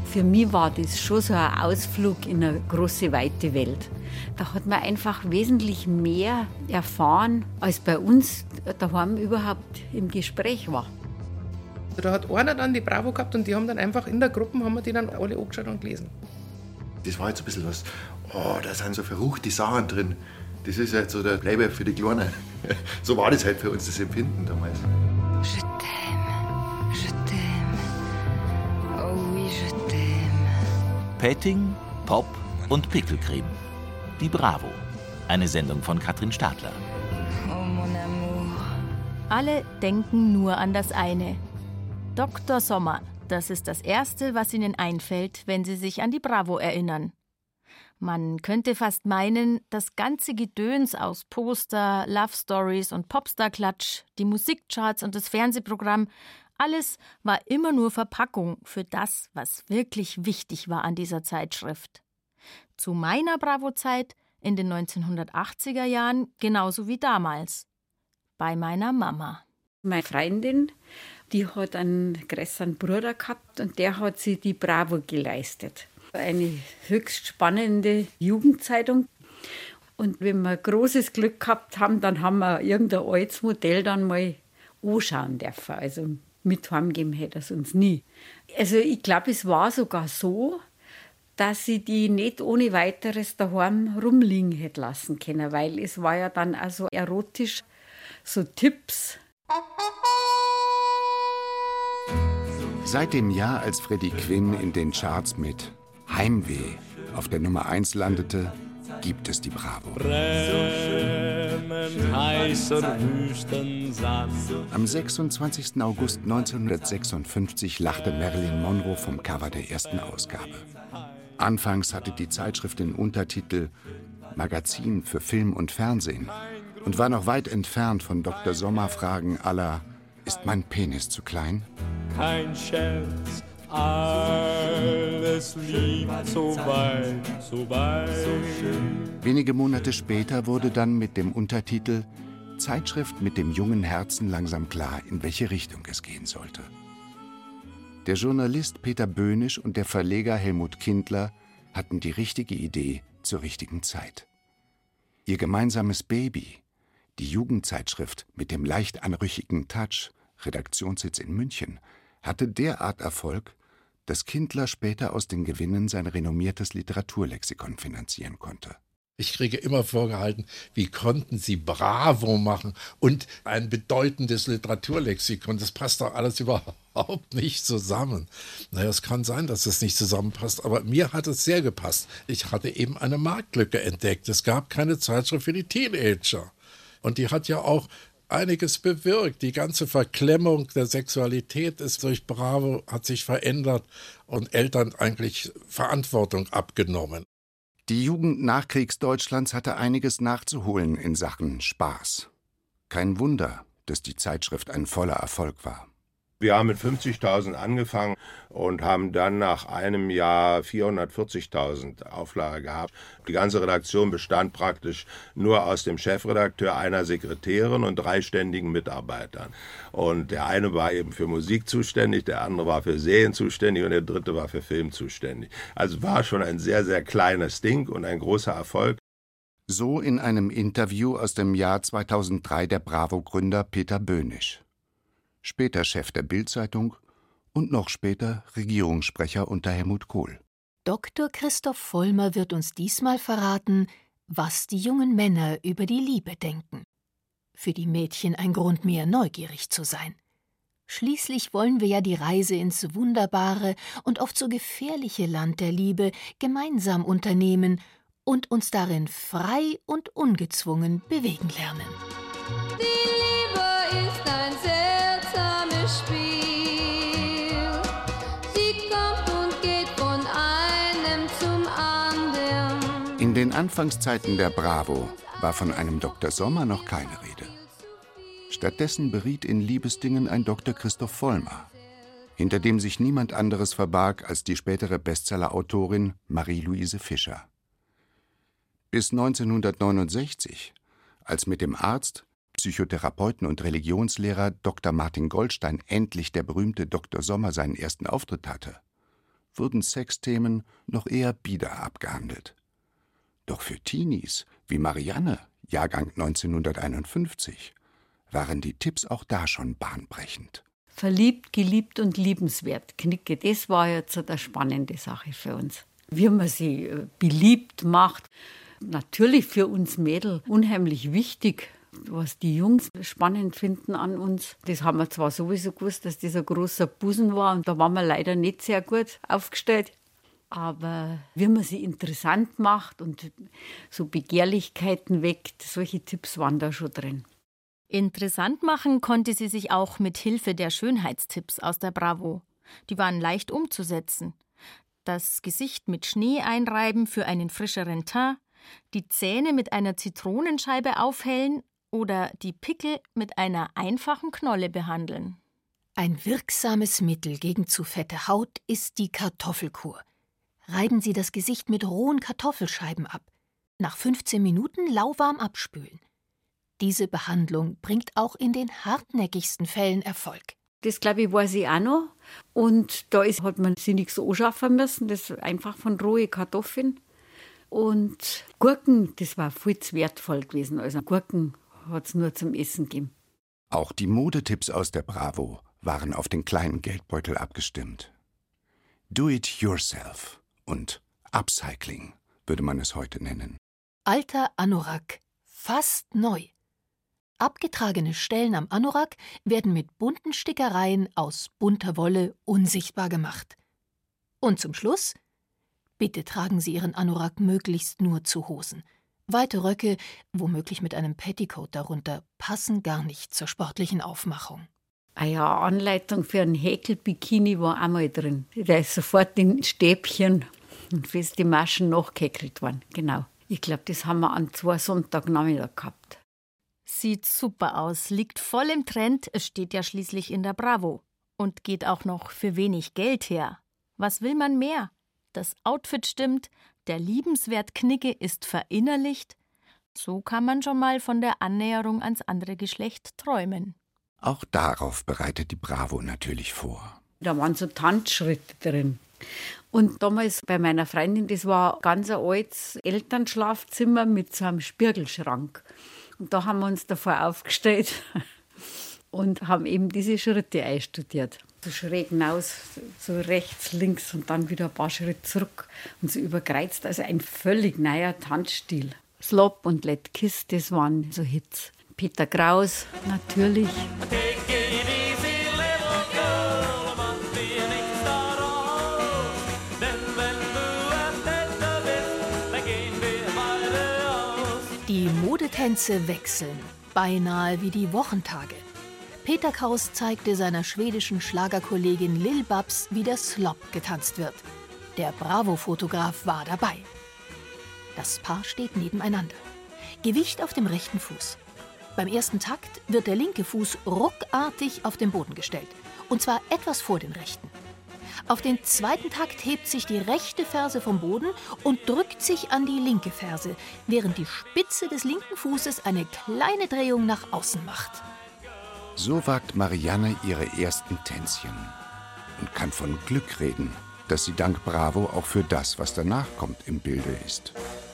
Für mich war das schon so ein Ausflug in eine große, weite Welt. Da hat man einfach wesentlich mehr erfahren, als bei uns daheim überhaupt im Gespräch war. Da hat einer dann die Bravo gehabt und die haben dann einfach in der Gruppe, haben wir die dann alle angeschaut und gelesen. Das war jetzt ein bisschen was, da sind so verruchte Sachen drin. Das ist halt so der Playboy für die Kleinen. So war das halt für uns, das Empfinden damals. Je t'aime, je t'aime, oh oui, je t'aime. Petting, Pop und Pickelcreme. Die Bravo. Eine Sendung von Katrin Stadler. Oh mon amour. Alle denken nur an das eine. Dr. Sommer, das ist das Erste, was ihnen einfällt, wenn sie sich an die Bravo erinnern. Man könnte fast meinen, das ganze Gedöns aus Poster, Love Stories und Popstar-Klatsch, die Musikcharts und das Fernsehprogramm, alles war immer nur Verpackung für das, was wirklich wichtig war an dieser Zeitschrift. Zu meiner Bravo-Zeit in den 1980er Jahren genauso wie damals. Bei meiner Mama. Meine Freundin, die hat einen größeren Bruder gehabt und der hat sich die Bravo geleistet. Eine höchst spannende Jugendzeitung. Und wenn wir großes Glück gehabt haben, dann haben wir irgendein altes Modell dann mal anschauen dürfen. Also mit heimgeben hätte es uns nie. Also ich glaube, es war sogar so, dass sie die nicht ohne weiteres daheim rumliegen hätte lassen können, weil es war ja dann also erotisch, so Tipps. Seit dem Jahr, als Freddie Quinn in den Charts mit Heimweh auf der Nummer 1 landete, gibt es die Bravo. Am 26. August 1956 lachte Marilyn Monroe vom Cover der ersten Ausgabe. Anfangs hatte die Zeitschrift den Untertitel Magazin für Film und Fernsehen und war noch weit entfernt von Dr. Sommer-Fragen à la Ist mein Penis zu klein? Kein Scherz, alles liegt so weit, so weit. Wenige Monate später wurde dann mit dem Untertitel Zeitschrift mit dem jungen Herzen langsam klar, in welche Richtung es gehen sollte. Der Journalist Peter Böhnisch und der Verleger Helmut Kindler hatten die richtige Idee zur richtigen Zeit. Ihr gemeinsames Baby, die Jugendzeitschrift mit dem leicht anrüchigen Touch, Redaktionssitz in München, hatte derart Erfolg, dass Kindler später aus den Gewinnen sein renommiertes Literaturlexikon finanzieren konnte. Ich kriege immer vorgehalten, wie konnten Sie Bravo machen und ein bedeutendes Literaturlexikon, das passt doch alles überhaupt nicht zusammen. Naja, es kann sein, dass es nicht zusammenpasst, aber mir hat es sehr gepasst. Ich hatte eben eine Marktlücke entdeckt. Es gab keine Zeitschrift für die Teenager. Und die hat ja auch einiges bewirkt. Die ganze Verklemmung der Sexualität ist durch Bravo, hat sich verändert und Eltern eigentlich Verantwortung abgenommen. Die Jugend Nachkriegsdeutschlands hatte einiges nachzuholen in Sachen Spaß. Kein Wunder, dass die Zeitschrift ein voller Erfolg war. Wir haben mit 50.000 angefangen und haben dann nach einem Jahr 440.000 Auflage gehabt. Die ganze Redaktion bestand praktisch nur aus dem Chefredakteur, einer Sekretärin und 3 ständigen Mitarbeitern. Und der eine war eben für Musik zuständig, der andere war für Serien zuständig und der dritte war für Film zuständig. Also war schon ein sehr, sehr kleines Ding und ein großer Erfolg. So in einem Interview aus dem Jahr 2003 der Bravo-Gründer Peter Böhnisch. Später Chef der Bild-Zeitung und noch später Regierungssprecher unter Helmut Kohl. Dr. Christoph Vollmer wird uns diesmal verraten, was die jungen Männer über die Liebe denken. Für die Mädchen ein Grund mehr, neugierig zu sein. Schließlich wollen wir ja die Reise ins wunderbare und oft so gefährliche Land der Liebe gemeinsam unternehmen und uns darin frei und ungezwungen bewegen lernen. Die Liebe ist ein seltsames Spiel. Sie kommt und geht von einem zum anderen. In den Anfangszeiten der Bravo war von einem Dr. Sommer noch keine Rede. Stattdessen beriet in Liebesdingen ein Dr. Christoph Vollmer, hinter dem sich niemand anderes verbarg als die spätere Bestsellerautorin Marie-Louise Fischer. Bis 1969, als mit dem Arzt, Psychotherapeuten und Religionslehrer Dr. Martin Goldstein endlich der berühmte Dr. Sommer seinen ersten Auftritt hatte, wurden Sexthemen noch eher bieder abgehandelt. Doch für Teenies wie Marianne, Jahrgang 1951, waren die Tipps auch da schon bahnbrechend. Verliebt, geliebt und liebenswert. Knicke, das war jetzt eine spannende Sache für uns. Wie man sie beliebt macht. Natürlich für uns Mädel unheimlich wichtig, was die Jungs spannend finden an uns. Das haben wir zwar sowieso gewusst, dass das ein großer Busen war und da waren wir leider nicht sehr gut aufgestellt. Aber wie man sie interessant macht und so Begehrlichkeiten weckt, solche Tipps waren da schon drin. Interessant machen konnte sie sich auch mit Hilfe der Schönheitstipps aus der Bravo. Die waren leicht umzusetzen. Das Gesicht mit Schnee einreiben für einen frischeren Teint, die Zähne mit einer Zitronenscheibe aufhellen oder die Pickel mit einer einfachen Knolle behandeln. Ein wirksames Mittel gegen zu fette Haut ist die Kartoffelkur. Reiben Sie das Gesicht mit rohen Kartoffelscheiben ab. Nach 15 Minuten lauwarm abspülen. Diese Behandlung bringt auch in den hartnäckigsten Fällen Erfolg. Das, glaube ich, weiß ich auch noch. Und da hat man sich nichts anschaffen müssen. Das ist einfach von rohen Kartoffeln. Und Gurken, das war viel zu wertvoll gewesen. Also Gurken hat es nur zum Essen gegeben. Auch die Modetipps aus der Bravo waren auf den kleinen Geldbeutel abgestimmt. Do it yourself und Upcycling würde man es heute nennen. Alter Anorak, fast neu. Abgetragene Stellen am Anorak werden mit bunten Stickereien aus bunter Wolle unsichtbar gemacht. Und zum Schluss: Bitte tragen Sie Ihren Anorak möglichst nur zu Hosen. Weite Röcke, womöglich mit einem Petticoat darunter, passen gar nicht zur sportlichen Aufmachung. Ah ja, Anleitung für einen Häkelbikini war auch mal drin. Da ist sofort in Stäbchen und feste Maschen nachgehäkelt worden. Genau. Ich glaube, das haben wir an 2 Sonntagnachmittag gehabt. Sieht super aus, liegt voll im Trend, es steht ja schließlich in der Bravo. Und geht auch noch für wenig Geld her. Was will man mehr? Das Outfit stimmt, der liebenswert Knicke ist verinnerlicht. So kann man schon mal von der Annäherung ans andere Geschlecht träumen. Auch darauf bereitet die Bravo natürlich vor. Da waren so Tanzschritte drin. Und damals bei meiner Freundin, das war ganz ein altes Elternschlafzimmer mit so einem Spiegelschrank. Und da haben wir uns davor aufgestellt und haben eben diese Schritte einstudiert. So schräg hinaus, so rechts, links und dann wieder ein paar Schritte zurück und so überkreuzt. Also ein völlig neuer Tanzstil. Slop und Let Kiss, das waren so Hits. Peter Kraus, natürlich. Die Modetänze wechseln, beinahe wie die Wochentage. Peter Kraus zeigte seiner schwedischen Schlagerkollegin Lil Babs, wie der Slop getanzt wird. Der Bravo-Fotograf war dabei. Das Paar steht nebeneinander. Gewicht auf dem rechten Fuß. Beim ersten Takt wird der linke Fuß ruckartig auf den Boden gestellt. Und zwar etwas vor den rechten. Auf den zweiten Takt hebt sich die rechte Ferse vom Boden und drückt sich an die linke Ferse, während die Spitze des linken Fußes eine kleine Drehung nach außen macht. So wagt Marianne ihre ersten Tänzchen und kann von Glück reden, dass sie dank Bravo auch für das, was danach kommt, im Bilde ist.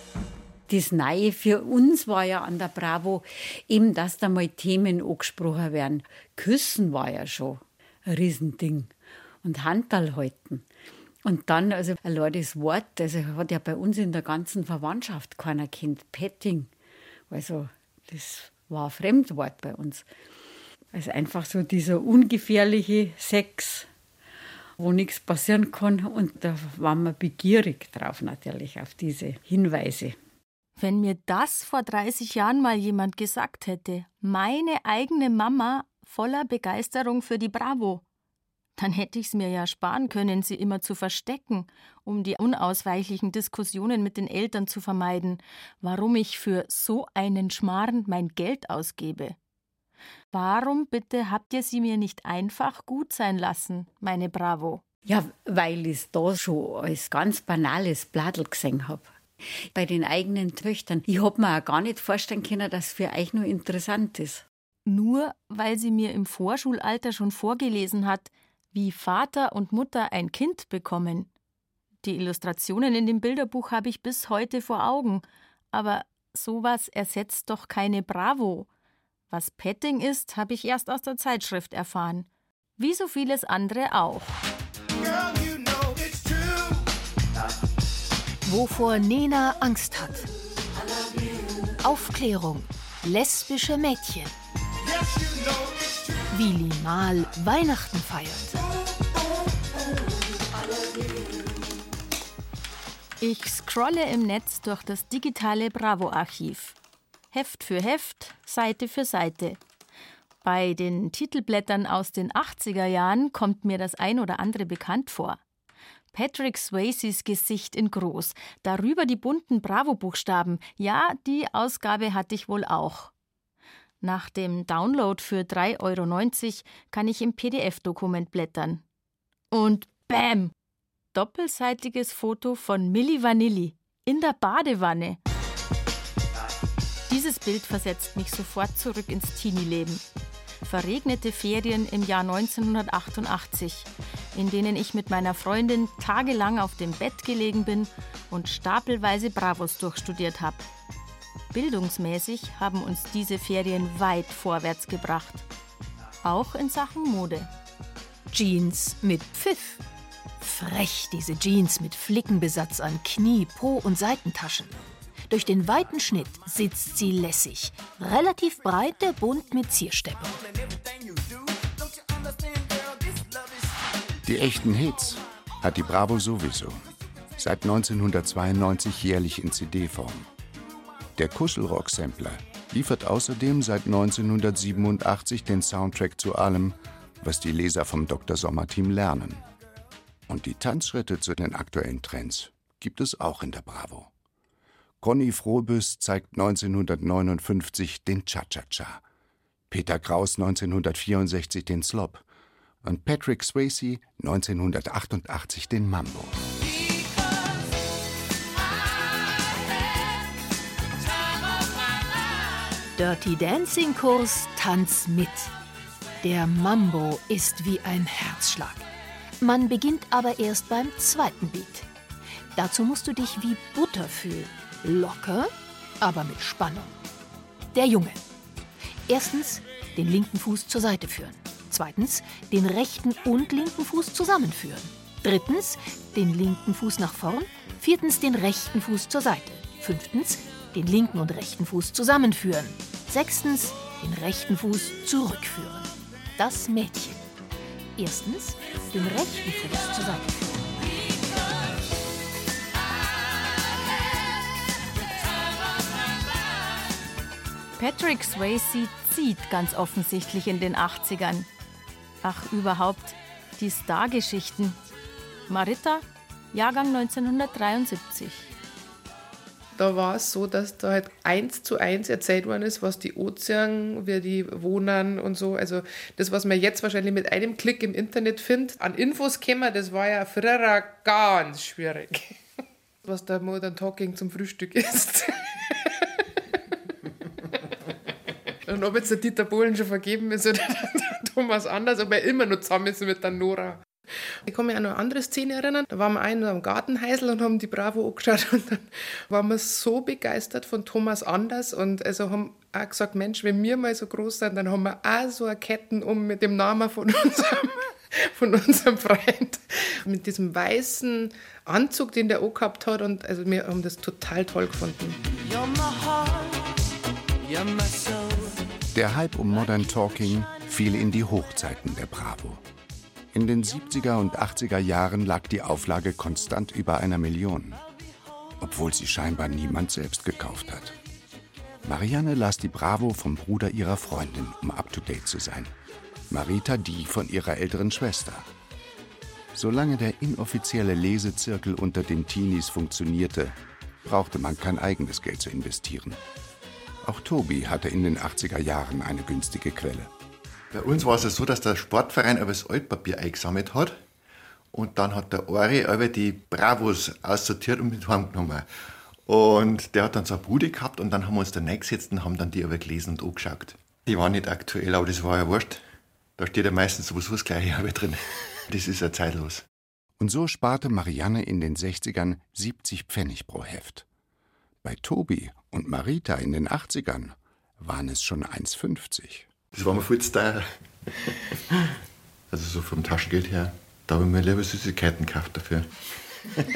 Das Neue für uns war ja an der Bravo eben, dass da mal Themen angesprochen werden. Küssen war ja schon ein Riesending. Und Handball halten. Und dann, also allein das Wort, also hat ja bei uns in der ganzen Verwandtschaft keiner kennt. Petting. Also das war ein Fremdwort bei uns. Also einfach so dieser ungefährliche Sex, wo nichts passieren kann. Und da waren wir begierig drauf natürlich, auf diese Hinweise. Wenn mir das vor 30 Jahren mal jemand gesagt hätte, meine eigene Mama voller Begeisterung für die Bravo, dann hätte ich es mir ja sparen können, sie immer zu verstecken, um die unausweichlichen Diskussionen mit den Eltern zu vermeiden, warum ich für so einen Schmarrn mein Geld ausgebe. Warum bitte habt ihr sie mir nicht einfach gut sein lassen, meine Bravo? Ja, weil ich es da schon als ganz banales Bladel gesehen habe. Bei den eigenen Töchtern. Ich habe mir auch gar nicht vorstellen können, dass es für euch nur interessant ist. Nur weil sie mir im Vorschulalter schon vorgelesen hat, wie Vater und Mutter ein Kind bekommen. Die Illustrationen in dem Bilderbuch habe ich bis heute vor Augen. Aber sowas ersetzt doch keine Bravo. Was Petting ist, habe ich erst aus der Zeitschrift erfahren. Wie so vieles andere auch. Wovor Nena Angst hat. Aufklärung. Lesbische Mädchen. Wie Limal Weihnachten feiert. Ich scrolle im Netz durch das digitale Bravo-Archiv. Heft für Heft, Seite für Seite. Bei den Titelblättern aus den 80er Jahren kommt mir das ein oder andere bekannt vor. Patrick Swayzes Gesicht in groß, darüber die bunten Bravo-Buchstaben. Ja, die Ausgabe hatte ich wohl auch. Nach dem Download für 3,90 € kann ich im PDF-Dokument blättern. Und bäm! Doppelseitiges Foto von Milli Vanilli in der Badewanne. Dieses Bild versetzt mich sofort zurück ins Teenie-Leben. Verregnete Ferien im Jahr 1988, in denen ich mit meiner Freundin tagelang auf dem Bett gelegen bin und stapelweise Bravos durchstudiert habe. Bildungsmäßig haben uns diese Ferien weit vorwärts gebracht. Auch in Sachen Mode. Jeans mit Pfiff. Frech, diese Jeans mit Flickenbesatz an Knie, Po und Seitentaschen. Durch den weiten Schnitt sitzt sie lässig. Relativ breite, bunt mit Ziersteppe. Die echten Hits hat die Bravo sowieso. Seit 1992 jährlich in CD-Form. Der Kuschelrock-Sampler liefert außerdem seit 1987 den Soundtrack zu allem, was die Leser vom Dr. Sommer-Team lernen. Und die Tanzschritte zu den aktuellen Trends gibt es auch in der Bravo. Conny Frohbüss zeigt 1959 den Cha-Cha-Cha, Peter Kraus 1964 den Slop und Patrick Swayze 1988 den Mambo. Dirty Dancing Kurs Tanz mit. Der Mambo ist wie ein Herzschlag. Man beginnt aber erst beim zweiten Beat. Dazu musst du dich wie Butter fühlen. Locker, aber mit Spannung. Der Junge. Erstens, den linken Fuß zur Seite führen. Zweitens, den rechten und linken Fuß zusammenführen. Drittens, den linken Fuß nach vorn. Viertens, den rechten Fuß zur Seite. Fünftens, den linken und rechten Fuß zusammenführen. Sechstens, den rechten Fuß zurückführen. Das Mädchen. Erstens, den rechten Fuß zur Seite führen. Patrick Swayze zieht ganz offensichtlich in den 80ern. Ach, überhaupt, die Stargeschichten. Marita, Jahrgang 1973. Da war es so, dass da halt 1:1 erzählt worden ist, was die Ozean, wie die wohnen und so. Also das, was man jetzt wahrscheinlich mit einem Klick im Internet findet, an Infos käme, das war ja früher ganz schwierig. Was der Modern Talking zum Frühstück ist. Und ob jetzt der Dieter Bohlen schon vergeben ist oder der Thomas Anders, ob er immer noch zusammen ist mit der Nora. Ich kann mich an eine andere Szene erinnern. Da waren wir am Gartenheisel und haben die Bravo angeschaut. Und dann waren wir so begeistert von Thomas Anders und also haben auch gesagt, Mensch, wenn wir mal so groß sind, dann haben wir auch so eine Ketten mit dem Namen von unserem Freund. Mit diesem weißen Anzug, den der angehabt hat. Und also wir haben das total toll gefunden. You're my heart, you're my soul. Der Hype um Modern Talking fiel in die Hochzeiten der Bravo. In den 70er und 80er Jahren lag die Auflage konstant über 1 Million, obwohl sie scheinbar niemand selbst gekauft hat. Marianne las die Bravo vom Bruder ihrer Freundin, um up-to-date zu sein. Marita die von ihrer älteren Schwester. Solange der inoffizielle Lesezirkel unter den Teenies funktionierte, brauchte man kein eigenes Geld zu investieren. Auch Tobi hatte in den 80er Jahren eine günstige Quelle. Bei uns war es so, dass der Sportverein aber das Altpapier eingesammelt hat und dann hat der Ari aber die Bravos aussortiert und mit heimgenommen. Und der hat dann so eine Bude gehabt und dann haben wir uns da reingesetzt und haben dann die aber gelesen und angeschaut. Die waren nicht aktuell, aber das war ja wurscht. Da steht ja meistens sowieso das Gleiche drin. Das ist ja zeitlos. Und so sparte Marianne in den 60ern 70 Pfennig pro Heft. Bei Tobi und Marita in den 80ern waren es schon 1,50. Das war mir viel zu teuer. Also so vom Taschengeld her, da habe ich mir lieber Süßigkeiten gekauft dafür. Leck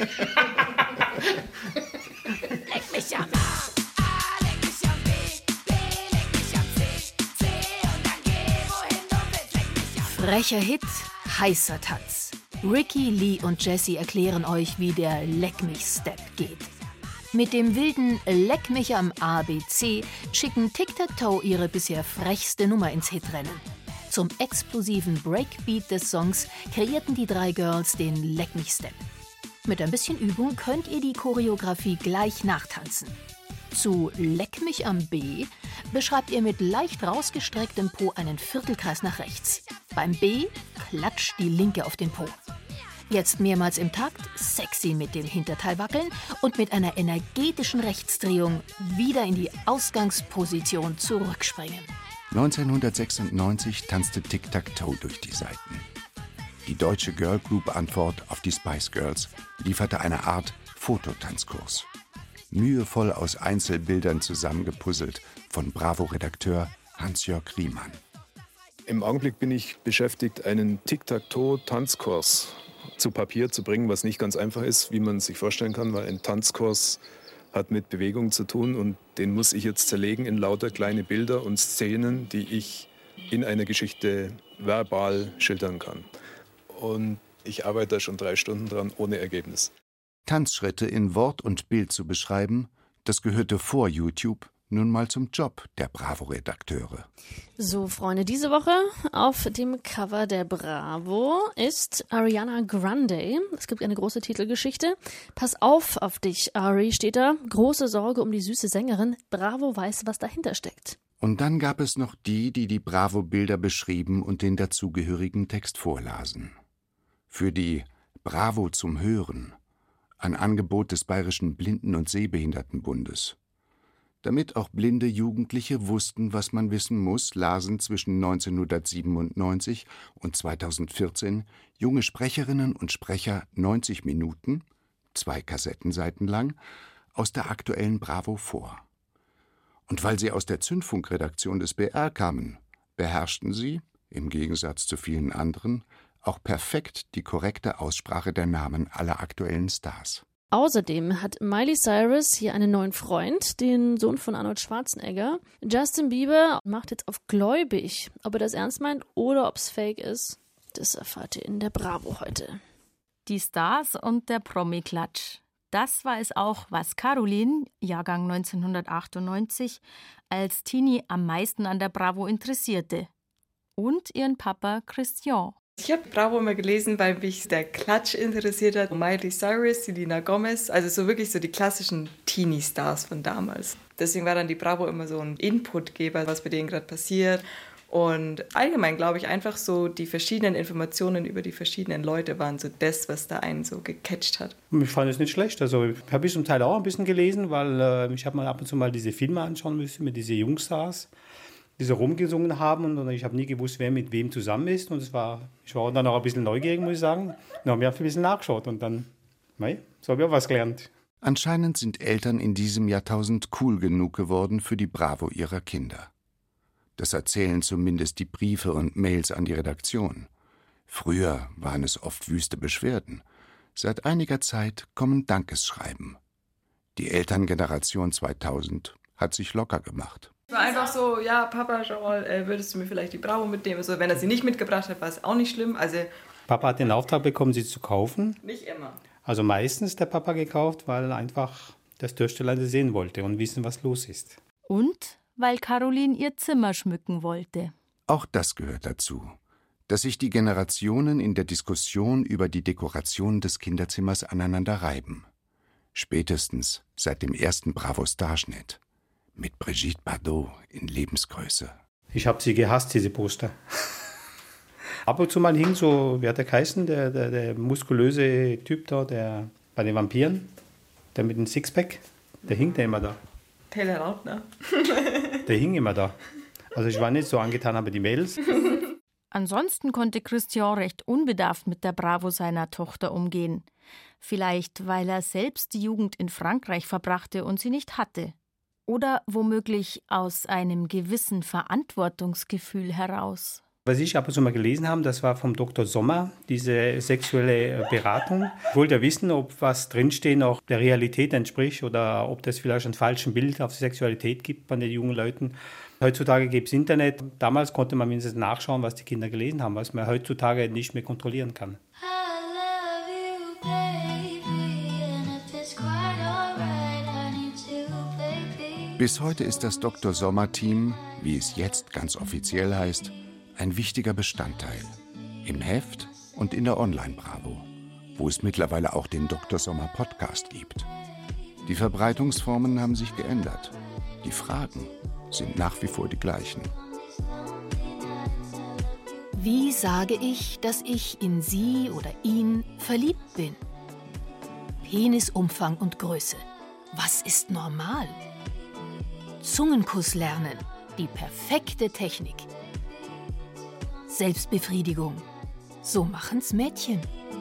mich am A, leck mich am B, leck mich am C und dann geh wohin du willst, leck mich am Frecher Hit, heißer Tanz. Ricky, Lee und Jessie erklären euch, wie der Leck mich Step geht. Mit dem wilden Leck mich am ABC schicken Tic-Tac-Toe ihre bisher frechste Nummer ins Hitrennen. Zum explosiven Breakbeat des Songs kreierten die 3 Girls den Leck mich Step. Mit ein bisschen Übung könnt ihr die Choreografie gleich nachtanzen. Zu Leck mich am B beschreibt ihr mit leicht rausgestrecktem Po einen Viertelkreis nach rechts. Beim B klatscht die Linke auf den Po. Jetzt mehrmals im Takt, sexy mit dem Hinterteil wackeln und mit einer energetischen Rechtsdrehung wieder in die Ausgangsposition zurückspringen. 1996 tanzte Tic-Tac-Toe durch die Seiten. Die deutsche Girlgroup-Antwort auf die Spice Girls lieferte eine Art Fototanzkurs. Mühevoll aus Einzelbildern zusammengepuzzelt von Bravo-Redakteur Hans-Jörg Riemann. Im Augenblick bin ich beschäftigt, einen Tic-Tac-Toe-Tanzkurs zu Papier zu bringen, was nicht ganz einfach ist, wie man sich vorstellen kann, weil ein Tanzkurs hat mit Bewegung zu tun und den muss ich jetzt zerlegen in lauter kleine Bilder und Szenen, die ich in einer Geschichte verbal schildern kann. Und ich arbeite da schon 3 Stunden dran, ohne Ergebnis. Tanzschritte in Wort und Bild zu beschreiben, das gehörte vor YouTube nun mal zum Job der Bravo-Redakteure. So, Freunde, diese Woche auf dem Cover der Bravo ist Ariana Grande. Es gibt eine große Titelgeschichte. Pass auf dich, Ari, steht da. Große Sorge um die süße Sängerin. Bravo weiß, was dahinter steckt. Und dann gab es noch die die Bravo-Bilder beschrieben und den dazugehörigen Text vorlasen. Für die Bravo zum Hören, ein Angebot des Bayerischen Blinden- und Sehbehindertenbundes. Damit auch blinde Jugendliche wussten, was man wissen muss, lasen zwischen 1997 und 2014 junge Sprecherinnen und Sprecher 90 Minuten, 2 Kassettenseiten lang, aus der aktuellen Bravo vor. Und weil sie aus der Zündfunkredaktion des BR kamen, beherrschten sie, im Gegensatz zu vielen anderen, auch perfekt die korrekte Aussprache der Namen aller aktuellen Stars. Außerdem hat Miley Cyrus hier einen neuen Freund, den Sohn von Arnold Schwarzenegger. Justin Bieber macht jetzt auf gläubig. Ob er das ernst meint oder ob es fake ist, das erfahrt ihr in der Bravo heute. Die Stars und der Promi-Klatsch. Das war es auch, was Caroline, Jahrgang 1998, als Teenie am meisten an der Bravo interessierte. Und ihren Papa Christian. Ich habe Bravo immer gelesen, weil mich der Klatsch interessiert hat. Miley Cyrus, Selena Gomez, also so wirklich so die klassischen Teenie-Stars von damals. Deswegen war dann die Bravo immer so ein Inputgeber, was bei denen gerade passiert. Und allgemein glaube ich einfach so, die verschiedenen Informationen über die verschiedenen Leute waren so das, was da einen so gecatcht hat. Ich fand es nicht schlecht. Also ich habe zum Teil auch ein bisschen gelesen, weil ich habe mal ab und zu mal diese Filme anschauen müssen mit diesen Jungstars, die so rumgesungen haben und ich habe nie gewusst, wer mit wem zusammen ist. Und ich war dann auch ein bisschen neugierig, muss ich sagen. Dann habe ich ein bisschen nachgeschaut und dann, so habe ich auch was gelernt. Anscheinend sind Eltern in diesem Jahrtausend cool genug geworden für die Bravo ihrer Kinder. Das erzählen zumindest die Briefe und Mails an die Redaktion. Früher waren es oft wüste Beschwerden. Seit einiger Zeit kommen Dankesschreiben. Die Elterngeneration 2000 hat sich locker gemacht. Es war einfach so, ja, Papa, schau mal, würdest du mir vielleicht die Bravo mitnehmen? Also, wenn er sie nicht mitgebracht hat, war es auch nicht schlimm. Also, Papa hat den Auftrag bekommen, sie zu kaufen. Nicht immer. Also meistens der Papa gekauft, weil einfach das Türsteller sehen wollte und wissen, was los ist. Und weil Caroline ihr Zimmer schmücken wollte. Auch das gehört dazu, dass sich die Generationen in der Diskussion über die Dekoration des Kinderzimmers aneinander reiben. Spätestens seit dem ersten Bravo-Starschnitt. Mit Brigitte Bardot in Lebensgröße. Ich habe sie gehasst, diese Poster. Ab und zu mal hing so, wie hat der geheißen, der muskulöse Typ da, der bei den Vampiren, der mit dem Sixpack, der hing da immer da. Taylor Lautner. Der hing immer da. Also ich war nicht so angetan, aber die Mädels. Ansonsten konnte Christian recht unbedarft mit der Bravo seiner Tochter umgehen. Vielleicht, weil er selbst die Jugend in Frankreich verbrachte und sie nicht hatte. Oder womöglich aus einem gewissen Verantwortungsgefühl heraus. Was ich ab und zu mal gelesen habe, das war vom Dr. Sommer, diese sexuelle Beratung. Ich wollte ja wissen, ob was drinstehen auch der Realität entspricht oder ob das vielleicht ein falsches Bild auf Sexualität gibt bei den jungen Leuten. Heutzutage gibt es Internet. Damals konnte man mindestens nachschauen, was die Kinder gelesen haben, was man heutzutage nicht mehr kontrollieren kann. Bis heute ist das Dr. Sommer-Team, wie es jetzt ganz offiziell heißt, ein wichtiger Bestandteil im Heft und in der Online-Bravo, wo es mittlerweile auch den Dr. Sommer-Podcast gibt. Die Verbreitungsformen haben sich geändert. Die Fragen sind nach wie vor die gleichen. Wie sage ich, dass ich in sie oder ihn verliebt bin? Penisumfang und Größe. Was ist normal? Zungenkuss lernen. Die perfekte Technik. Selbstbefriedigung. So machen's Mädchen.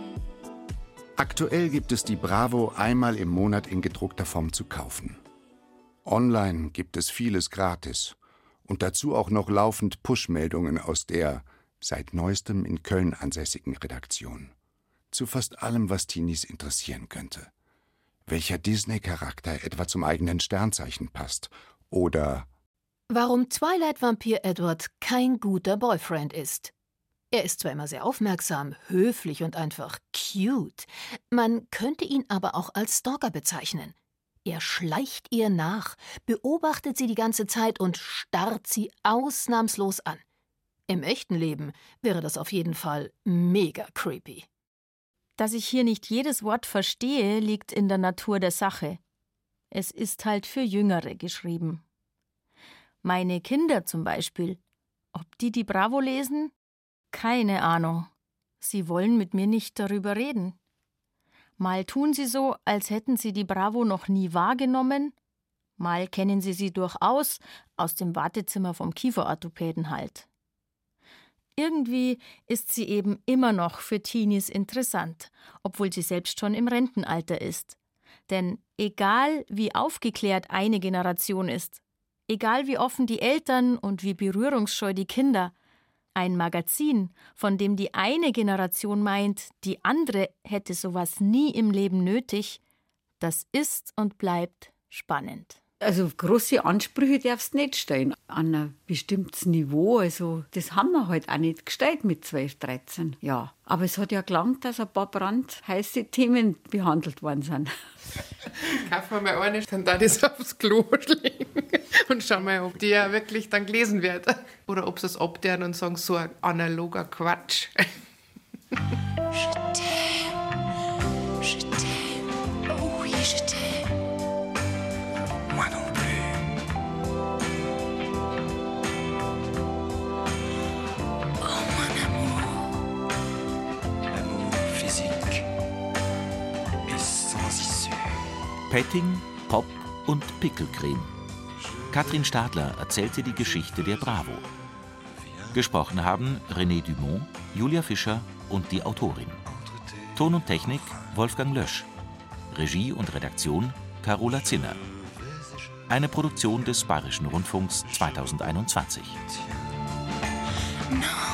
Aktuell gibt es die Bravo einmal im Monat in gedruckter Form zu kaufen. Online gibt es vieles gratis und dazu auch noch laufend Push-Meldungen aus der seit neuestem in Köln ansässigen Redaktion. Zu fast allem, was Teenies interessieren könnte. Welcher Disney-Charakter etwa zum eigenen Sternzeichen passt oder warum Twilight-Vampir Edward kein guter Boyfriend ist. Er ist zwar immer sehr aufmerksam, höflich und einfach cute. Man könnte ihn aber auch als Stalker bezeichnen. Er schleicht ihr nach, beobachtet sie die ganze Zeit und starrt sie ausnahmslos an. Im echten Leben wäre das auf jeden Fall mega creepy. Dass ich hier nicht jedes Wort verstehe, liegt in der Natur der Sache. Es ist halt für Jüngere geschrieben. Meine Kinder zum Beispiel, ob die Bravo lesen? Keine Ahnung. Sie wollen mit mir nicht darüber reden. Mal tun sie so, als hätten sie die Bravo noch nie wahrgenommen, mal kennen sie durchaus, aus dem Wartezimmer vom Kieferorthopäden halt. Irgendwie ist sie eben immer noch für Teenies interessant, obwohl sie selbst schon im Rentenalter ist. Denn egal wie aufgeklärt eine Generation ist, egal wie offen die Eltern und wie berührungsscheu die Kinder, ein Magazin, von dem die eine Generation meint, die andere hätte sowas nie im Leben nötig, das ist und bleibt spannend. Also große Ansprüche darfst du nicht stellen an ein bestimmtes Niveau. Also das haben wir halt auch nicht gestellt mit 12, 13. Ja, aber es hat ja gelangt, dass ein paar brandheiße Themen behandelt worden sind. Kaufen wir mal eine, dann da das aufs Klo legen und schauen mal, ob die ja wirklich dann gelesen wird. Oder ob sie es abderen und sagen, so ein analoger Quatsch. Petting, Pop und Pickelcreme. Katrin Stadler erzählte die Geschichte der Bravo. Gesprochen haben René Dumont, Julia Fischer und die Autorin. Ton und Technik Wolfgang Lösch. Regie und Redaktion Carola Zinner. Eine Produktion des Bayerischen Rundfunks 2021. No.